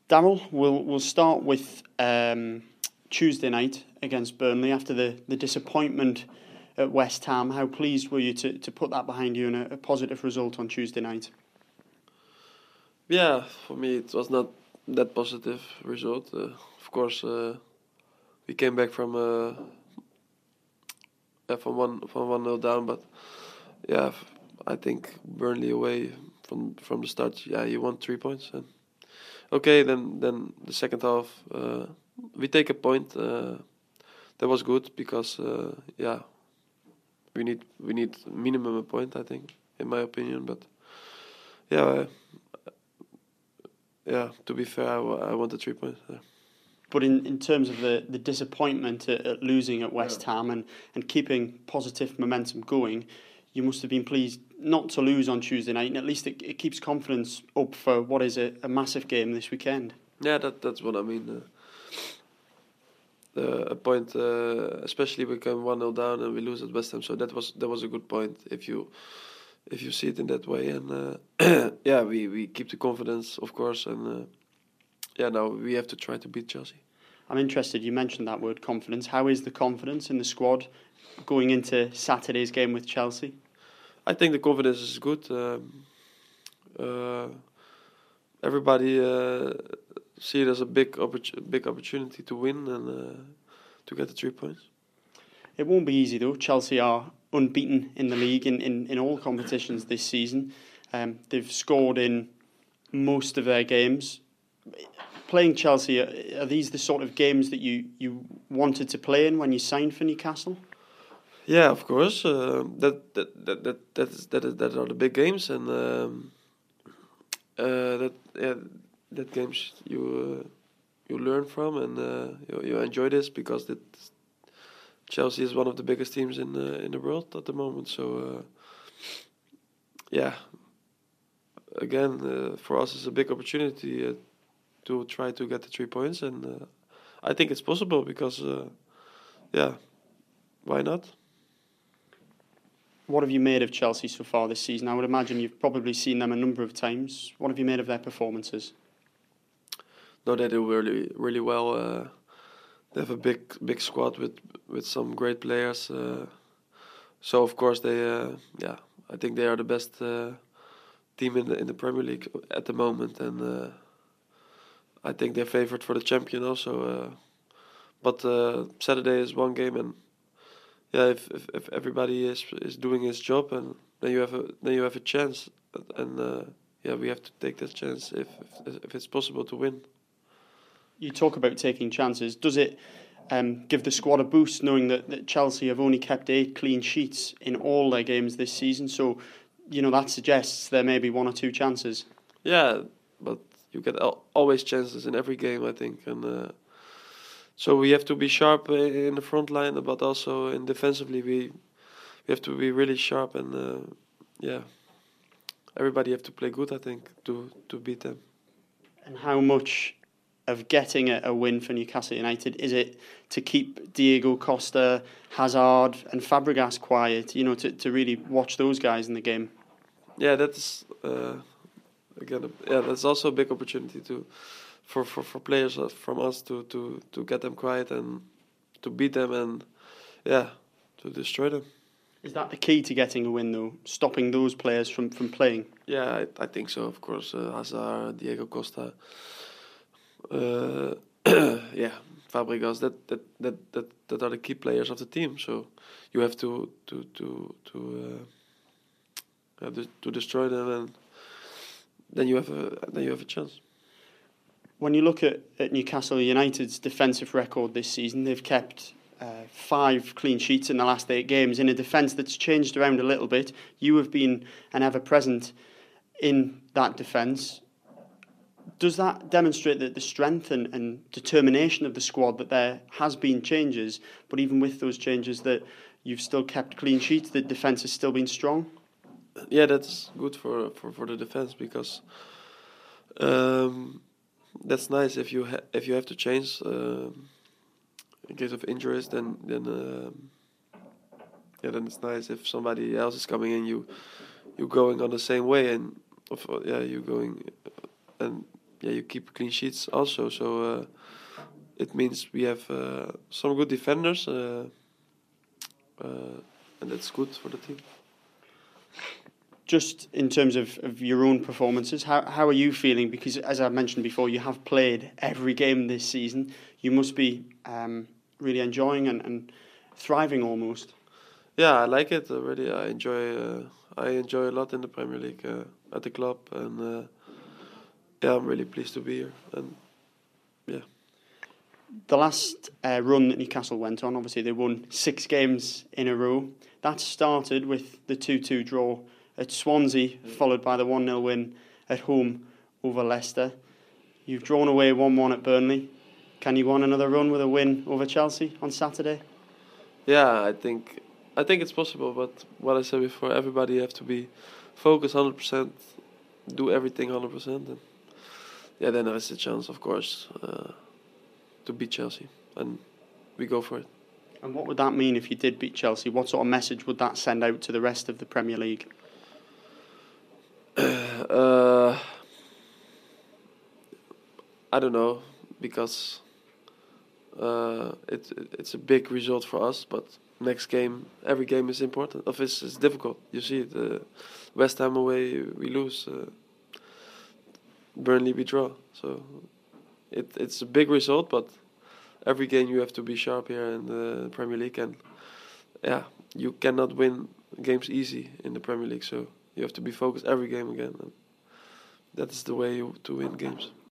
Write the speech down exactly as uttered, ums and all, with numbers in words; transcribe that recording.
Daryl, we'll we'll start with um, Tuesday night against Burnley after the, the disappointment at West Ham. How pleased were you to, to put that behind you and a, a positive result on Tuesday night? Yeah, for me it was not that positive result. Uh, of course, uh, we came back from uh, uh, from one from one nil down, but yeah, I think Burnley away from from the start. Yeah, you want three points, and okay, then then the second half uh, we take a point. Uh, that was good because uh, yeah, we need we need minimum a point, I think, in my opinion. But yeah, uh, yeah. To be fair, I, w- I wanted three points. Yeah. But in, in terms of the, the disappointment at, at losing at West Ham and, and keeping positive momentum going, you must have been pleased not to lose on Tuesday night, and at least it, it keeps confidence up for what is a, a massive game this weekend. Yeah, that that's what I mean. Uh, uh, a point, uh, especially we come one nil down and we lose at West Ham, so that was that was a good point if you if you see it in that way. And uh, yeah, we, we keep the confidence, of course, and uh, yeah, now we have to try to beat Chelsea. I'm interested, you mentioned that word confidence. How is the confidence in the squad going into Saturday's game with Chelsea? I think the confidence is good. Um, uh, everybody uh, see it as a big oppor- big opportunity to win and uh, to get the three points. It won't be easy though. Chelsea are unbeaten in the league in, in, in all competitions this season. Um, they've scored in most of their games. Playing Chelsea, are, are these the sort of games that you, you wanted to play in when you signed for Newcastle? Yeah, of course. Uh, that that that that that, is, that, is, that are the big games, and um, uh, that yeah, that games you uh, you learn from, and uh, you you enjoy this because that Chelsea is one of the biggest teams in uh, in the world at the moment. So uh, yeah, again uh, for us it's a big opportunity uh, to try to get the three points, and uh, I think it's possible because uh, yeah, why not? What have you made of Chelsea so far this season? I would imagine you've probably seen them a number of times. What have you made of their performances? No, they do really really well. Uh, they have a big big squad with with some great players. Uh, so of course they uh, yeah, I think they are the best uh, team in the in the Premier League at the moment, and uh, I think they're favored for the champion also. Uh, but uh, Saturday is one game, and yeah, if, if if everybody is is doing his job, and then you have a then you have a chance, and uh, yeah, we have to take that chance if if, if it's possible to win. You talk about taking chances. Does it um, give the squad a boost knowing that, that Chelsea have only kept eight clean sheets in all their games this season? So, you know, that suggests there may be one or two chances. Yeah, but you get al- always chances in every game, I think, and uh, so we have to be sharp uh, in the front line, but also in defensively we we have to be really sharp, and uh, yeah, everybody have to play good, I think, to to beat them. And how much of getting a, a win for Newcastle United is it to keep Diego Costa, Hazard, and Fabregas quiet? You know, to, to really watch those guys in the game. Yeah, that's uh, again, a, yeah, that's also a big opportunity to for, for, for players uh, from us to, to, to get them quiet and to beat them and yeah, to destroy them. Is that the key to getting a win, though? Stopping those players from, from playing? Yeah, I, I think so. Of course, uh, Hazard, Diego Costa, uh, yeah, Fabregas. That, that that that that are the key players of the team. So you have to to to to uh, to, to destroy them, and then you have a then you have a chance. When you look at, at Newcastle United's defensive record this season, they've kept uh, five clean sheets in the last eight games in a defence that's changed around a little bit. You have been an ever-present in that defence. Does that demonstrate that the strength and, and determination of the squad, that there has been changes, but even with those changes that you've still kept clean sheets, the defence has still been strong? Yeah, that's good for for, for the defense because um, that's nice if you ha- if you have to change uh, in case of injuries. Then then um yeah, then it's nice if somebody else is coming in. You you going on the same way, and of, yeah, you going and yeah, you keep clean sheets also. So uh, it means we have uh, some good defenders, uh, uh, and that's good for the team. Just in terms of, of your own performances, how how are you feeling? Because as I mentioned before, you have played every game this season. You must be um, really enjoying and, and thriving almost. Yeah, I like it already. I enjoy uh, I enjoy a lot in the Premier League uh, at the club, and uh, yeah, I'm really pleased to be here. And yeah, The last uh, run that Newcastle went on, obviously they won six games in a row. That started with the two two draw at Swansea, followed by the one nil win at home over Leicester. You've drawn away one one at Burnley. Can you want another run with a win over Chelsea on Saturday? yeah, I think I think it's possible. But what I said before, everybody have to be focused one hundred percent, do everything one hundred percent, and yeah, then there is a chance, of course, uh, to beat Chelsea, and we go for it. And what would that mean if you did beat Chelsea? What sort of message would that send out to the rest of the Premier League? uh, I don't know, because uh, it, it it's a big result for us. But next game, every game is important. Of it's, it's difficult. You see it. Uh, West Ham away, we lose. Uh, Burnley, we draw. So it it's a big result, but every game you have to be sharp here in the Premier League, and yeah, you cannot win games easy in the Premier League. So you have to be focused every game again, and that is the way you, to win games.